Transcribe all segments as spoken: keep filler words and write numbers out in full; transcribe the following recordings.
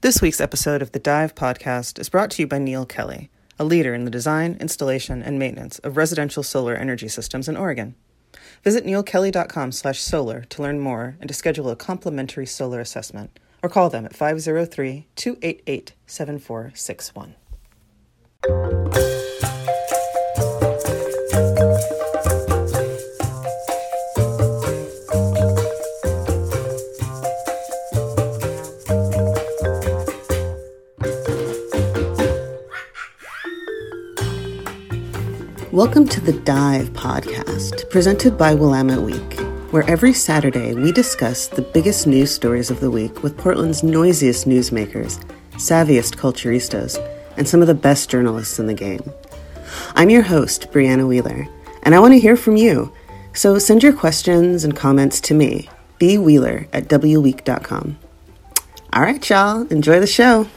This week's episode of the Dive podcast is brought to you by Neil Kelly, a leader in the design, installation, and maintenance of residential solar energy systems in Oregon. Visit neilkelly.com slash solar to learn more and to schedule a complimentary solar assessment, or call them at five oh three, two eight eight, seven four six one. Welcome to the Dive podcast, presented by Willamette Week, where every Saturday we discuss the biggest news stories of the week with Portland's noisiest newsmakers, savviest culturistas, and some of the best journalists in the game. I'm your host, Brianna Wheeler, and I want to hear from you, so send your questions and comments to me, b wheeler at w week dot com. All right, y'all, enjoy the show.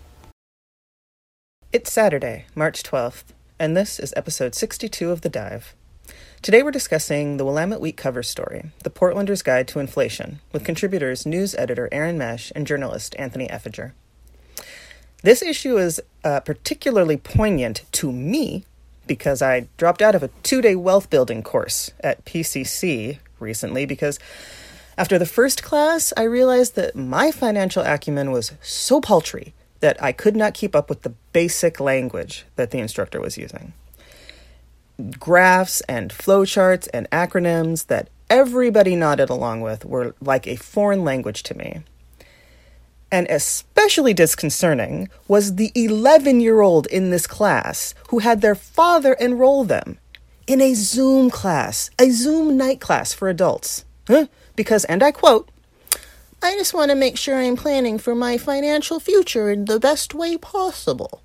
It's Saturday, March twelfth. And this is episode sixty-two of The Dive. Today we're discussing the Willamette Week cover story, The Portlander's Guide to Inflation, with contributors news editor Aaron Mesh and journalist Anthony Effinger. This issue is uh, particularly poignant to me because I dropped out of a two-day wealth building course at P C C recently because after the first class, I realized that my financial acumen was so paltry that I could not keep up with the basic language that the instructor was using. Graphs and flowcharts and acronyms that everybody nodded along with were like a foreign language to me. And especially disconcerting was the eleven-year-old in this class who had their father enroll them in a Zoom class, a Zoom night class for adults. Huh? Because, and I quote, "I just want to make sure I'm planning for my financial future in the best way possible."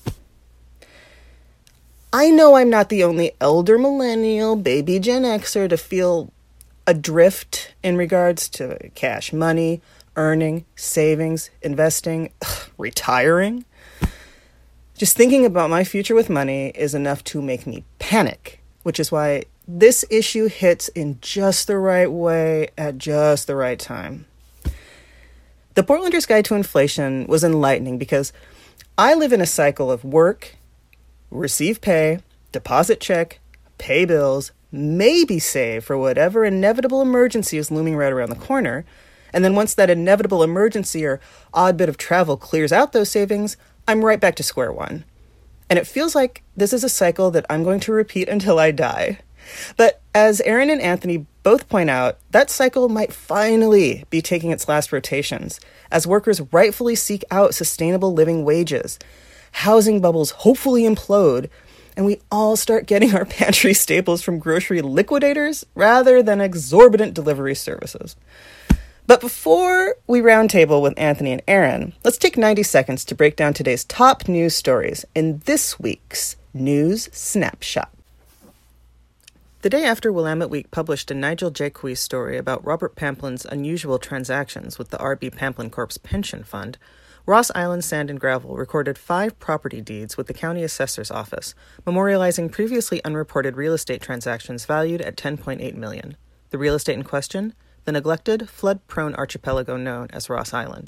I know I'm not the only elder millennial, baby Gen Xer to feel adrift in regards to cash money, earning, savings, investing, ugh, retiring. Just thinking about my future with money is enough to make me panic, which is why this issue hits in just the right way at just the right time. The Portlander's Guide to Inflation was enlightening because I live in a cycle of work, receive pay, deposit check, pay bills, maybe save for whatever inevitable emergency is looming right around the corner, and then once that inevitable emergency or odd bit of travel clears out those savings, I'm right back to square one. And it feels like this is a cycle that I'm going to repeat until I die. But as Aaron and Anthony both point out, that cycle might finally be taking its last rotations as workers rightfully seek out sustainable living wages, housing bubbles hopefully implode, and we all start getting our pantry staples from grocery liquidators rather than exorbitant delivery services. But before we roundtable with Anthony and Aaron, let's take ninety seconds to break down today's top news stories in this week's News Snapshot. The day after Willamette Week published a Nigel Jaques story about Robert Pamplin's unusual transactions with the R B Pamplin Corp's pension fund, Ross Island Sand and Gravel recorded five property deeds with the county assessor's office, memorializing previously unreported real estate transactions valued at ten point eight million dollars. The real estate in question? The neglected, flood-prone archipelago known as Ross Island.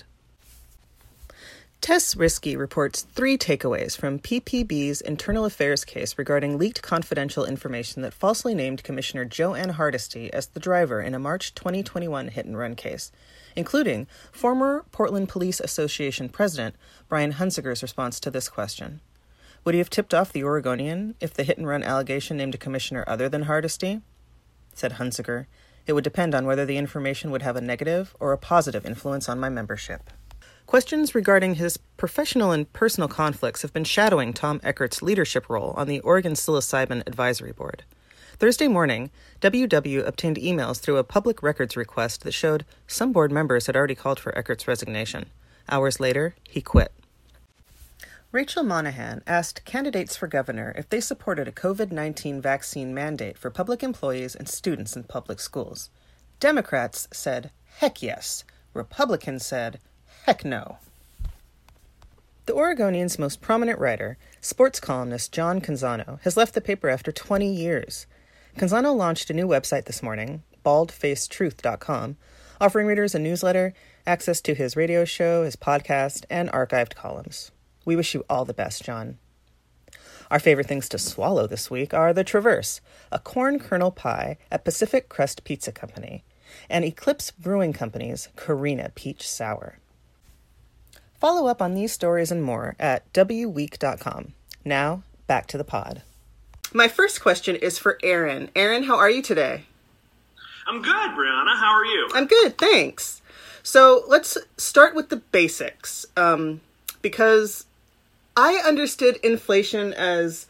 Tess Risky reports three takeaways from P P B's internal affairs case regarding leaked confidential information that falsely named Commissioner Joanne Hardesty as the driver in a March twenty twenty-one hit-and-run case, including former Portland Police Association President Brian Hunziker's response to this question. Would he have tipped off the Oregonian if the hit-and-run allegation named a commissioner other than Hardesty? Said Hunziker, "It would depend on whether the information would have a negative or a positive influence on my membership." Questions regarding his professional and personal conflicts have been shadowing Tom Eckert's leadership role on the Oregon Psilocybin Advisory Board. Thursday morning, W W obtained emails through a public records request that showed some board members had already called for Eckert's resignation. Hours later, he quit. Rachel Monahan asked candidates for governor if they supported a covid nineteen vaccine mandate for public employees and students in public schools. Democrats said, heck yes. Republicans said, heck no. The Oregonian's most prominent writer, sports columnist John Canzano, has left the paper after twenty years. Canzano launched a new website this morning, bald faced truth dot com, offering readers a newsletter access to his radio show, his podcast, and archived columns. We wish you all the best, John. Our favorite things to swallow this week are the Traverse, a corn kernel pie at Pacific Crust Pizza Company, and Eclipse Brewing Company's Carina Peach Sour. Follow up on these stories and more at w week dot com. Now, back to the pod. My first question is for Aaron. Aaron, how are you today? I'm good, Brianna. How are you? I'm good, thanks. So let's start with the basics, um, because I understood inflation as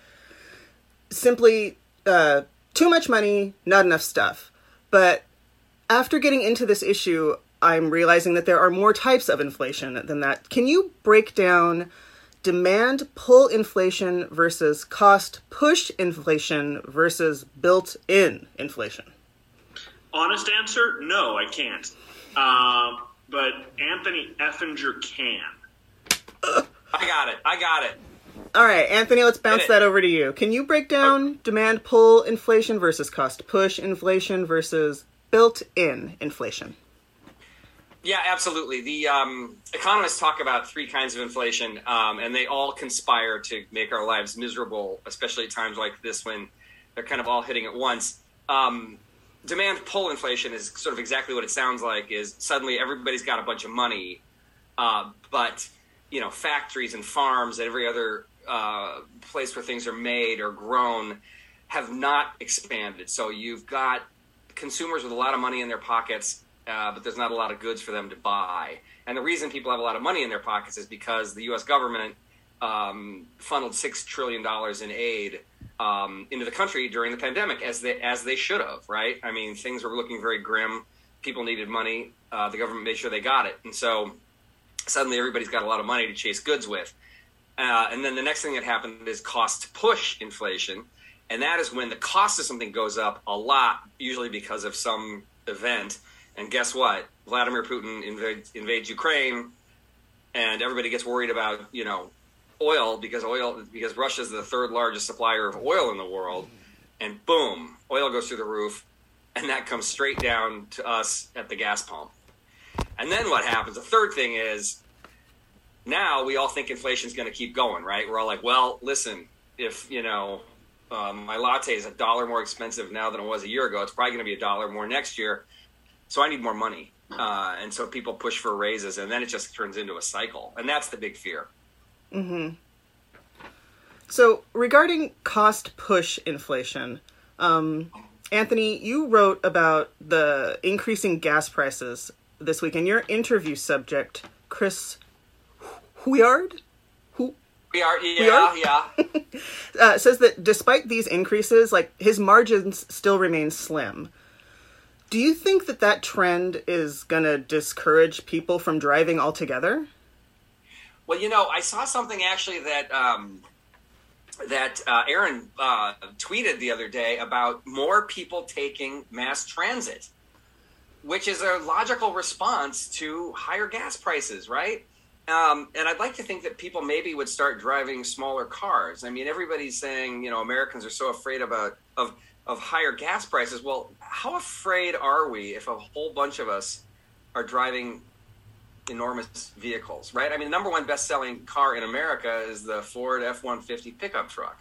simply uh, too much money, not enough stuff. But after getting into this issue, I'm realizing that there are more types of inflation than that. Can you break down demand pull inflation versus cost push inflation versus built-in inflation? Honest answer, no, I can't. Um, but Anthony Effinger can. I got it. I got it. All right, Anthony, let's bounce that over to you. Can you break down demand pull inflation versus cost push inflation versus built-in inflation? Yeah, absolutely. The um, economists talk about three kinds of inflation, um, and they all conspire to make our lives miserable, especially at times like this when they're kind of all hitting at once. Um, demand pull inflation is sort of exactly what it sounds like, is suddenly everybody's got a bunch of money, uh, but you know, factories and farms and every other uh, place where things are made or grown have not expanded. So you've got consumers with a lot of money in their pockets, Uh, but there's not a lot of goods for them to buy. And the reason people have a lot of money in their pockets is because the U S government um, funneled six trillion dollars in aid um, into the country during the pandemic, as they, as they should have, right? I mean, things were looking very grim. People needed money. Uh, the government made sure they got it. And so suddenly everybody's got a lot of money to chase goods with. Uh, and then the next thing that happened is cost push inflation. And that is when the cost of something goes up a lot, usually because of some event. And guess what? Vladimir Putin invades, invades Ukraine, and everybody gets worried about, you know, oil because oil because Russia's the third largest supplier of oil in the world, and boom, oil goes through the roof, and that comes straight down to us at the gas pump. And then what happens? The third thing is now we all think inflation is going to keep going, right? We're all like, well, listen, if you know um, my latte is a dollar more expensive now than it was a year ago, it's probably going to be a dollar more next year. So I need more money. Uh, and so people push for raises, and then it just turns into a cycle. And that's the big fear. Mm-hmm. So regarding cost push inflation, um, Anthony, you wrote about the increasing gas prices this week, and your interview subject, Chris Huard, Who We are, yeah, yeah. uh, says that despite these increases, like his margins still remain slim. Do you think that that trend is going to discourage people from driving altogether? Well, you know, I saw something actually that um, that uh, Aaron uh, tweeted the other day about more people taking mass transit, which is a logical response to higher gas prices, right? Um, and I'd like to think that people maybe would start driving smaller cars. I mean, everybody's saying, you know, Americans are so afraid about of of higher gas prices. Well, how afraid are we if a whole bunch of us are driving enormous vehicles, right? I mean, the number one best-selling car in America is the Ford F one fifty pickup truck.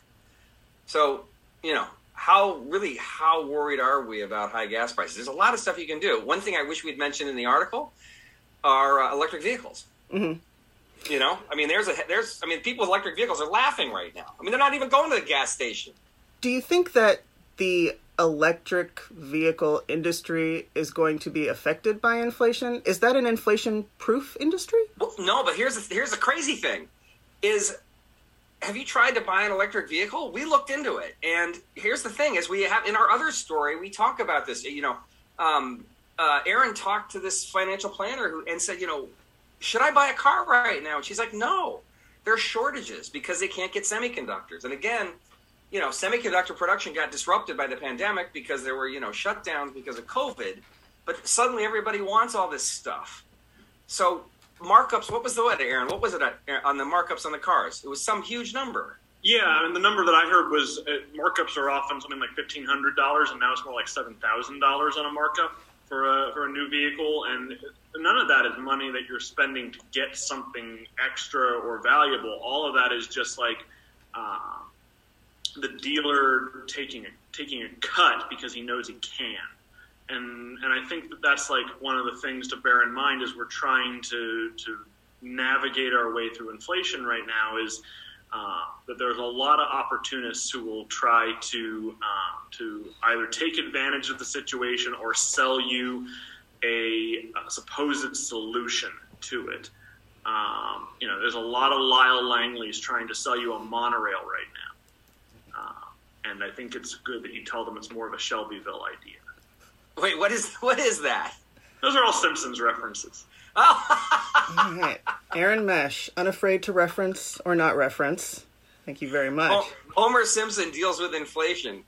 So, you know, how really, how worried are we about high gas prices? There's a lot of stuff you can do. One thing I wish we'd mentioned in the article are uh, electric vehicles. Mm-hmm. You know, I mean, there's a, there's, I mean, people with electric vehicles are laughing right now. I mean, they're not even going to the gas station. Do you think that the electric vehicle industry is going to be affected by inflation? Is that an inflation-proof industry? Well, no, but here's the, here's the crazy thing is, have you tried to buy an electric vehicle? We looked into it. And here's the thing is we have, in our other story, we talk about this, you know, um, uh, Aaron talked to this financial planner who, and said, you know, should I buy a car right now? And she's like, no, there are shortages because they can't get semiconductors. And again, you know, semiconductor production got disrupted by the pandemic because there were, you know, shutdowns because of COVID. But suddenly everybody wants all this stuff. So markups, what was the what, Aaron? What was it on the markups on the cars? It was some huge number. Yeah, and the number that I heard was uh, markups are often something like fifteen hundred dollars, and now it's more like seven thousand dollars on a markup for a for a new vehicle, and none of that is money that you're spending to get something extra or valuable. All of that is just like uh, the dealer taking a, taking a cut because he knows he can. And and I think that that's like one of the things to bear in mind as we're trying to to navigate our way through inflation right now is uh, that there's a lot of opportunists who will try to uh, to either take advantage of the situation or sell you a, a supposed solution to it. Um, you know, there's a lot of Lyle Langleys trying to sell you a monorail right now, uh, and I think it's good that you tell them it's more of a Shelbyville idea. Wait, what is what is that? Those are all Simpsons references. Oh. All right. Aaron Mesh, unafraid to reference or not reference. Thank you very much. Homer Simpson deals with inflation.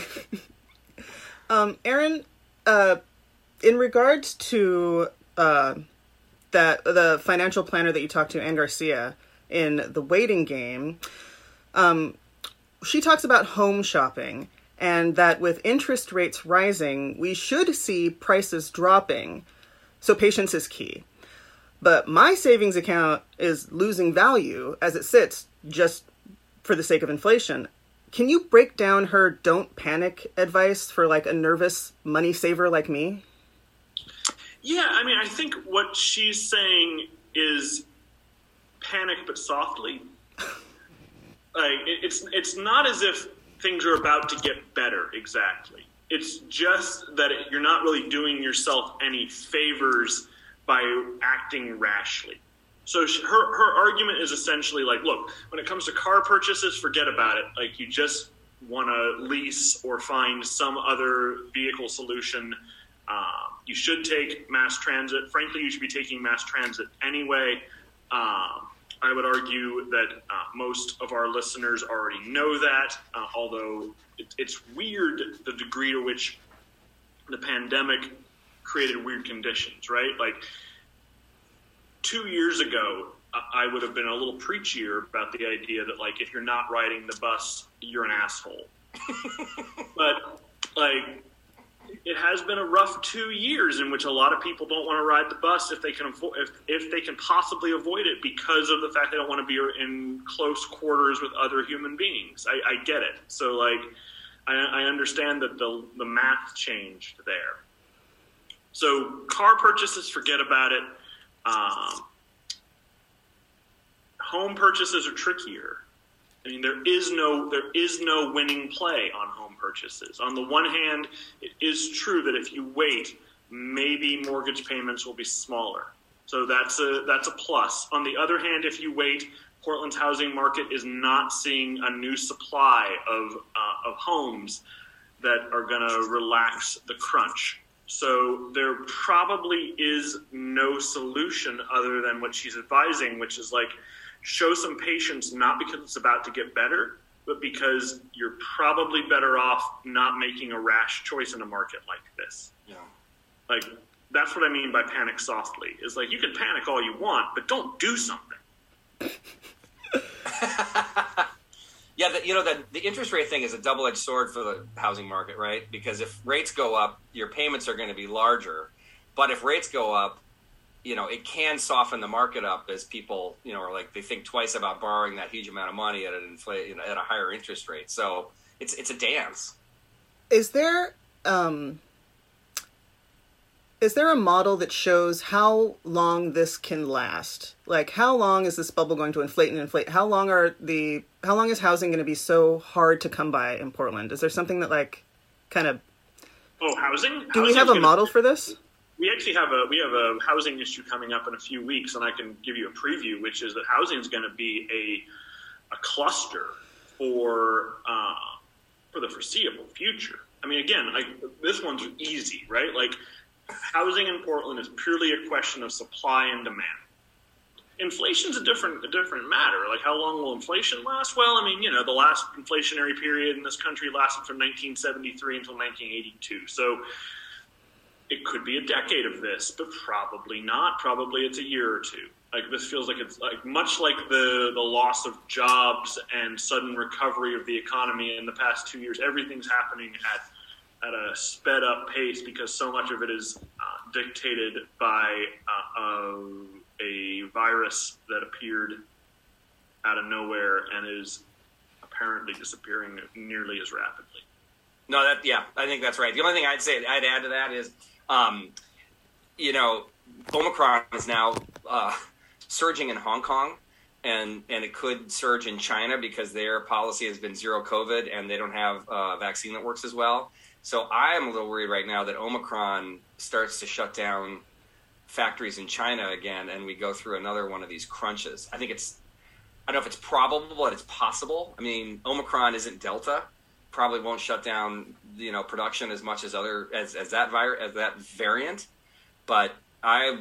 um, Aaron, uh, in regards to uh, that the financial planner that you talked to, Ann Garcia, in The Waiting Game, um, she talks about home shopping and that with interest rates rising, we should see prices dropping. So patience is key. But my savings account is losing value as it sits just for the sake of inflation. Can you break down her don't panic advice for like a nervous money saver like me? Yeah, I mean, I think what she's saying is panic but softly. Like it, it's it's not as if things are about to get better exactly. It's just that it, you're not really doing yourself any favors by acting rashly. So she, her her argument is essentially like, look, when it comes to car purchases, forget about it. Like you just want to lease or find some other vehicle solution. Uh, you should take mass transit. Frankly, you should be taking mass transit anyway. Uh, I would argue that uh, most of our listeners already know that, uh, although it, it's weird the degree to which the pandemic created weird conditions, right? Like two years ago, I would have been a little preachier about the idea that like, if you're not riding the bus, you're an asshole. But like, it has been a rough two years in which a lot of people don't want to ride the bus if they can avo- if if they can possibly avoid it because of the fact they don't want to be in close quarters with other human beings. I, I get it. So like, I, I understand that the the math changed there. So car purchases, forget about it. Um, home purchases are trickier. I mean, there is no there is no winning play on home purchases. On the one hand, it is true that if you wait, maybe mortgage payments will be smaller. So that's a that's a plus. On the other hand, if you wait, Portland's housing market is not seeing a new supply of uh, of homes that are going to relax the crunch. So there probably is no solution other than what she's advising, which is like show some patience, not because it's about to get better, but because you're probably better off not making a rash choice in a market like this. Yeah. Like, that's what I mean by panic softly. Is like, you can panic all you want, but don't do something. Yeah, the, you know, the, the interest rate thing is a double-edged sword for the housing market, right? Because if rates go up, your payments are going to be larger. But if rates go up, you know, it can soften the market up as people, you know, are like, they think twice about borrowing that huge amount of money at an inflate, you know, at a higher interest rate. So it's it's a dance. Is there um, is there a model that shows how long this can last? Like, how long is this bubble going to inflate and inflate? How long are the how long is housing going to be so hard to come by in Portland? Is there something that like kind of oh housing? Do we have a model for this? We actually have a we have a housing issue coming up in a few weeks, and I can give you a preview, which is that housing is going to be a a cluster for uh, for the foreseeable future. I mean, again, like this one's easy, right? Like housing in Portland is purely a question of supply and demand. Inflation's a different a different matter. Like how long will inflation last? Well, I mean, you know, the last inflationary period in this country lasted from nineteen seventy-three until nineteen eighty-two. So it could be a decade of this, but probably not. Probably it's a year or two. Like this feels like it's like much like the, the loss of jobs and sudden recovery of the economy in the past two years. Everything's happening at at a sped up pace because so much of it is uh, dictated by uh, uh, a virus that appeared out of nowhere and is apparently disappearing nearly as rapidly. No, that yeah, I think that's right. The only thing I'd say, I'd add to that is, um, you know, Omicron is now uh, surging in Hong Kong, and and it could surge in China because their policy has been zero COVID, and they don't have a vaccine that works as well. So I am a little worried right now that Omicron starts to shut down factories in China again, and we go through another one of these crunches. I think it's, I don't know if it's probable, but it's possible. I mean, Omicron isn't Delta. Probably won't shut down, you know, production as much as other as, as that virus as that variant. But I,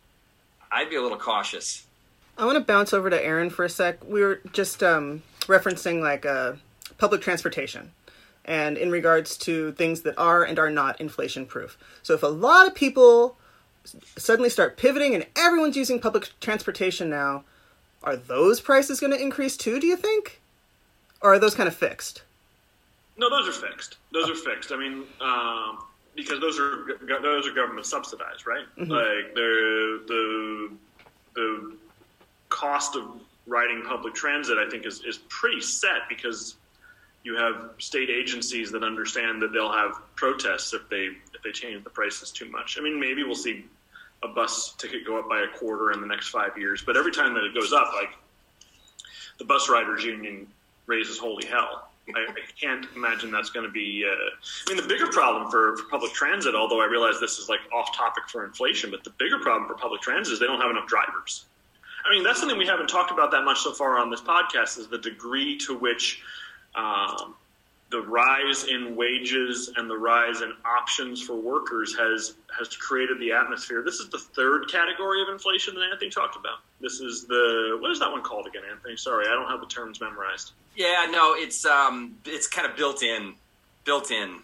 I'd be a little cautious. I want to bounce over to Aaron for a sec. We were just um, referencing like uh, public transportation, and in regards to things that are and are not inflation proof. So if a lot of people suddenly start pivoting and everyone's using public transportation now, are those prices going to increase too, do you think? Or are those kind of fixed? No, those are fixed. Those are fixed. I mean, um, because those are those are government subsidized, right? Mm-hmm. Like the the the cost of riding public transit, I think, is, is pretty set because you have state agencies that understand that they'll have protests if they if they change the prices too much. I mean, maybe we'll see a bus ticket go up by a quarter in the next five years, but every time that it goes up, like the bus riders union raises holy hell. I, I can't imagine that's going to be. Uh, I mean, the bigger problem for, for public transit, although I realize this is like off topic for inflation, but the bigger problem for public transit is they don't have enough drivers. I mean, that's something we haven't talked about that much so far on this podcast, is the degree to which um, the rise in wages and the rise in options for workers has has created the atmosphere. This is the third category of inflation that Anthony talked about. This is the, what is that one called again, Anthony? Sorry, I don't have the terms memorized. Yeah, no, it's um, it's kind of built in, built in.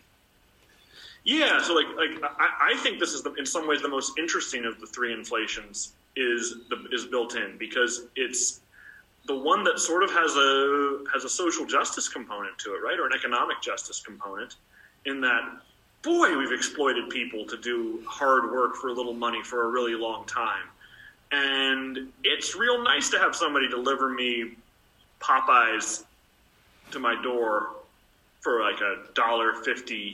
Yeah, so like like I, I think this is the, in some ways the most interesting of the three inflations is the, is built in, because it's the one that sort of has a has a social justice component to it, right, or an economic justice component, in that, boy, we've exploited people to do hard work for little money for a really long time, and it's real nice to have somebody deliver me Popeyes to my door for like a dollar fifty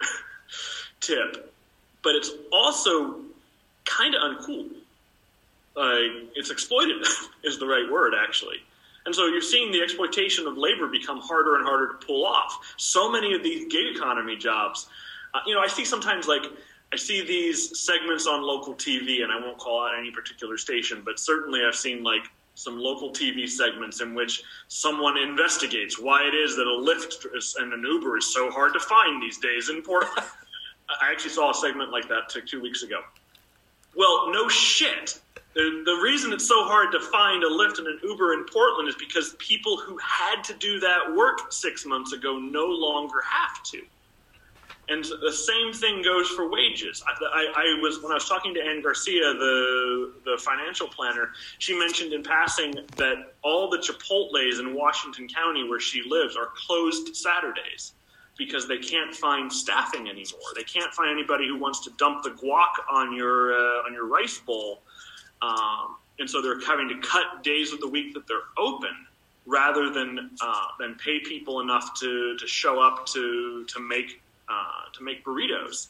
tip, but it's also kind of uncool. Like, it's exploited is the right word, actually. And so you're seeing the exploitation of labor become harder and harder to pull off. So many of these gig economy jobs, uh, you know, I see sometimes like, I see these segments on local T V, and I won't call out any particular station, but certainly I've seen like some local T V segments in which someone investigates why it is that a Lyft and an Uber is so hard to find these days in Portland. I actually saw a segment like that two, two weeks ago. Well, no shit. The, the reason it's so hard to find a Lyft and an Uber in Portland is because people who had to do that work six months ago no longer have to. And the same thing goes for wages. I, I, I was when I was talking to Ann Garcia, the the financial planner, she mentioned in passing that all the Chipotles in Washington County where she lives are closed Saturdays because they can't find staffing anymore. They can't find anybody who wants to dump the guac on your uh, on your rice bowl. Um, and so they're having to cut days of the week that they're open rather than uh, than pay people enough to, to show up to to make uh, to make burritos.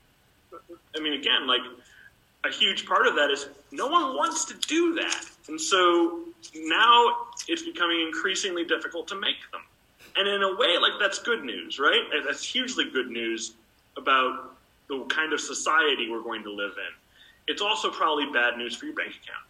I mean, again, like a huge part of that is no one wants to do that, and so now it's becoming increasingly difficult to make them. And in a way, like that's good news, right? That's hugely good news about the kind of society we're going to live in. It's also probably bad news for your bank account.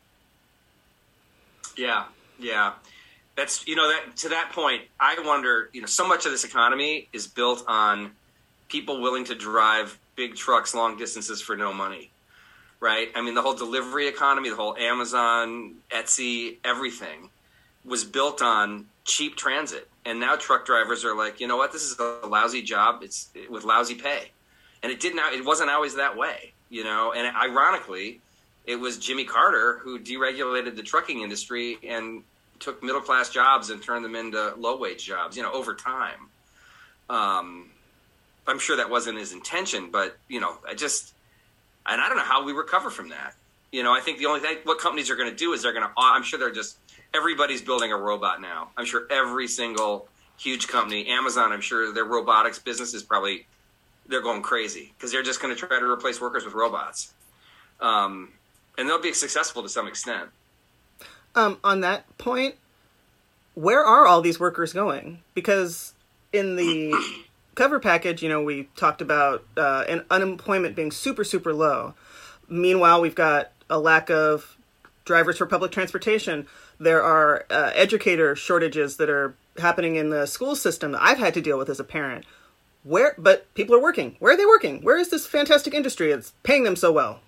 Yeah, yeah. That's, you know, that to that point, I wonder, you know, so much of this economy is built on people willing to drive big trucks long distances for no money, right? I mean, the whole delivery economy, the whole Amazon, Etsy, everything was built on cheap transit. And now truck drivers are like, you know what, this is a lousy job. It's with lousy pay. And it didn't, it wasn't always that way. You know, and ironically, it was Jimmy Carter who deregulated the trucking industry and took middle-class jobs and turned them into low-wage jobs, you know, over time. Um, I'm sure that wasn't his intention, but, you know, I just, and I don't know how we recover from that. You know, I think the only thing what companies are going to do is they're going to. I'm sure they're just everybody's building a robot now. I'm sure every single huge company, Amazon, I'm sure their robotics business is probably they're going crazy because they're just going to try to replace workers with robots, um, and they'll be successful to some extent. Um, on that point, where are all these workers going? Because in the cover package, you know, we talked about uh, an unemployment being super, super low. Meanwhile, we've got a lack of drivers for public transportation. There are uh, educator shortages that are happening in the school system that I've had to deal with as a parent. Where, but people are working. Where are they working? Where is this fantastic industry that's paying them so well?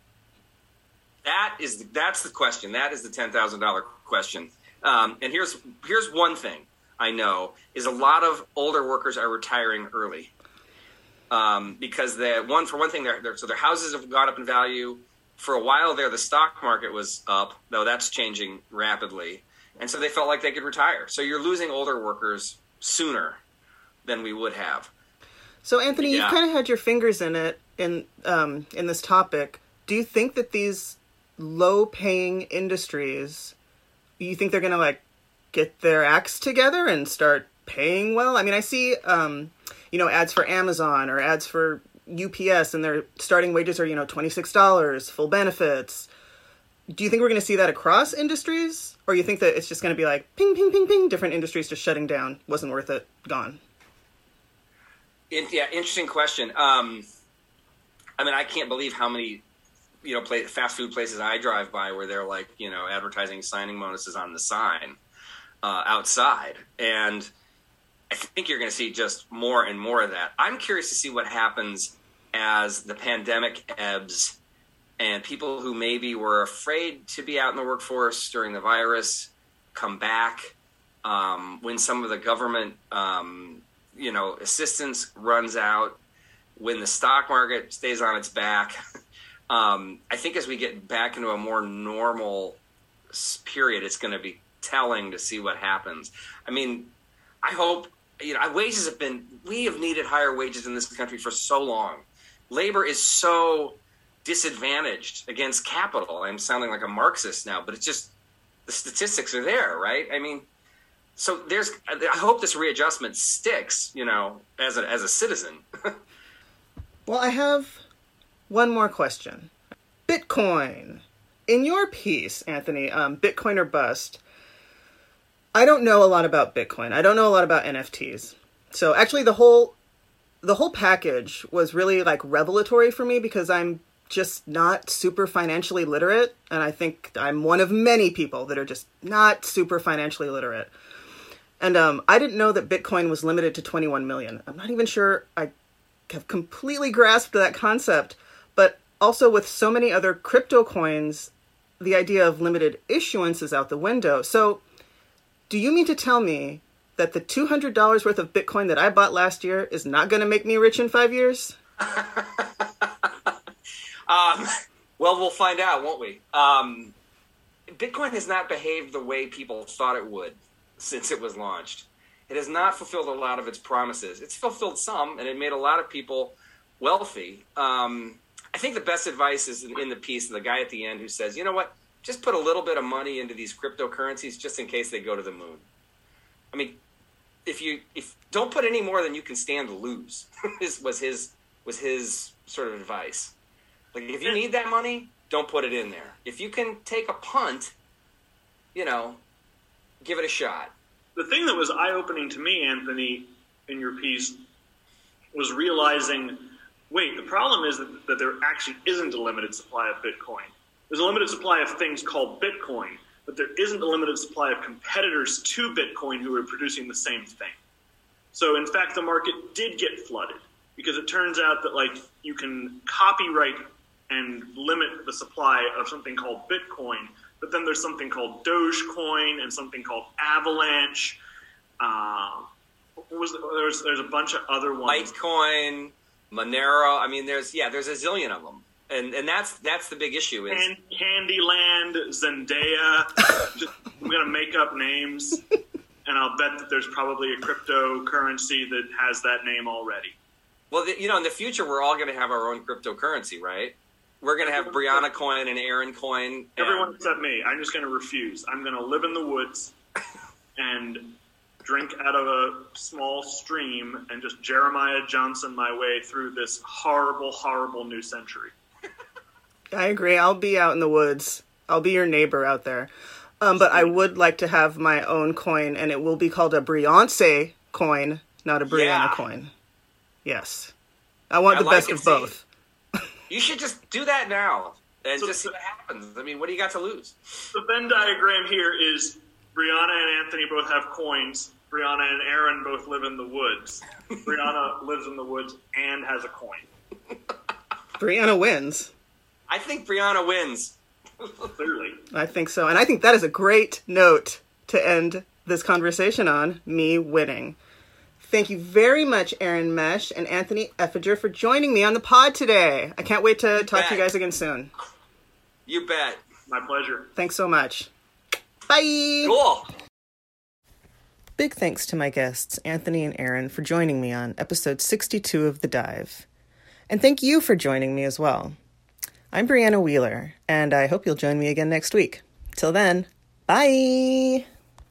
That is the, that's the question. That is the ten thousand dollar question. Um, and here's here's one thing I know is a lot of older workers are retiring early um, because the one for one thing, they're, they're, so their houses have gone up in value. For a while there, the stock market was up, though that's changing rapidly, and so they felt like they could retire. So you're losing older workers sooner than we would have. So Anthony, yeah. You've kind of had your fingers in it in um, in this topic. Do you think that these low-paying industries, you think they're going to like get their acts together and start paying well? I mean, I see, um, you know, ads for Amazon or ads for U P S, and their starting wages are, you know, twenty-six dollars, full benefits. Do you think we're going to see that across industries? Or you think that it's just going to be like ping, ping, ping, ping, different industries just shutting down, wasn't worth it, gone? In, yeah, interesting question. Um, I mean, I can't believe how many you know, play, fast food places I drive by where they're like, you know, advertising signing bonuses on the sign uh, outside. And I think you're going to see just more and more of that. I'm curious to see what happens as the pandemic ebbs and people who maybe were afraid to be out in the workforce during the virus come back, um, when some of the government, um, you know, assistance runs out, when the stock market stays on its back. Um, I think as we get back into a more normal period, it's going to be telling to see what happens. I mean, I hope, you know, wages have been, we have needed higher wages in this country for so long. Labor is so disadvantaged against capital. I'm sounding like a Marxist now, but it's just, the statistics are there, right? I mean, so there's, I hope this readjustment sticks, you know, as a, as a citizen. Well, I have one more question. Bitcoin. In your piece, Anthony, um, Bitcoin or Bust, I don't know a lot about Bitcoin. I don't know a lot about N F Ts. So actually the whole the whole package was really like revelatory for me because I'm just not super financially literate. And I think I'm one of many people that are just not super financially literate. And um, I didn't know that Bitcoin was limited to twenty-one million. I'm not even sure I have completely grasped that concept. But also with so many other crypto coins, the idea of limited issuance is out the window. So do you mean to tell me that the two hundred dollars worth of Bitcoin that I bought last year is not going to make me rich in five years? um, well, we'll find out, won't we? Um, Bitcoin has not behaved the way people thought it would since it was launched. It has not fulfilled a lot of its promises. It's fulfilled some, and it made a lot of people wealthy. Um, I think the best advice is in, in the piece, the guy at the end who says, you know what, just put a little bit of money into these cryptocurrencies just in case they go to the moon. I mean, if you if don't put any more than you can stand to lose, was his was his sort of advice. Like, if you need that money, don't put it in there. If you can take a punt, you know, give it a shot. The thing that was eye-opening to me, Anthony, in your piece, was realizing, wait, the problem is that, that there actually isn't a limited supply of Bitcoin. There's a limited supply of things called Bitcoin, but there isn't a limited supply of competitors to Bitcoin who are producing the same thing. So, in fact, the market did get flooded because it turns out that, like, you can copyright and limit the supply of something called Bitcoin, but then there's something called Dogecoin and something called Avalanche. Uh, what was the, there's there's a bunch of other ones. Litecoin, Monero. I mean, there's yeah, there's a zillion of them. And and that's that's the big issue. Is and Candyland, Zendaya. Just, I'm gonna make up names, and I'll bet that there's probably a cryptocurrency that has that name already. Well, the, you know, in the future, we're all going to have our own cryptocurrency, right? We're going to have Brianna coin and Aaron coin. Everyone and... except me. I'm just going to refuse. I'm going to live in the woods and drink out of a small stream and just Jeremiah Johnson my way through this horrible, horrible new century. I agree. I'll be out in the woods. I'll be your neighbor out there. Um, but I would like to have my own coin, and it will be called a Beyonce coin, not a Brianna Yeah. coin. Yes. I want I the like best it. of See, both. You should just do that now and So- just see what happens. I mean, what do you got to lose? The Venn diagram here is Brianna and Anthony both have coins. Brianna and Aaron both live in the woods. Brianna lives in the woods and has a coin. Brianna wins. I think Brianna wins. Clearly. I think so. And I think that is a great note to end this conversation on, me winning. Thank you very much, Aaron Mesh and Anthony Effinger, for joining me on the pod today. I can't wait to talk bet. to you guys again soon. You bet. My pleasure. Thanks so much. Bye! Cool. Big thanks to my guests, Anthony and Aaron, for joining me on episode sixty-two of The Dive. And thank you for joining me as well. I'm Brianna Wheeler, and I hope you'll join me again next week. Till then, bye!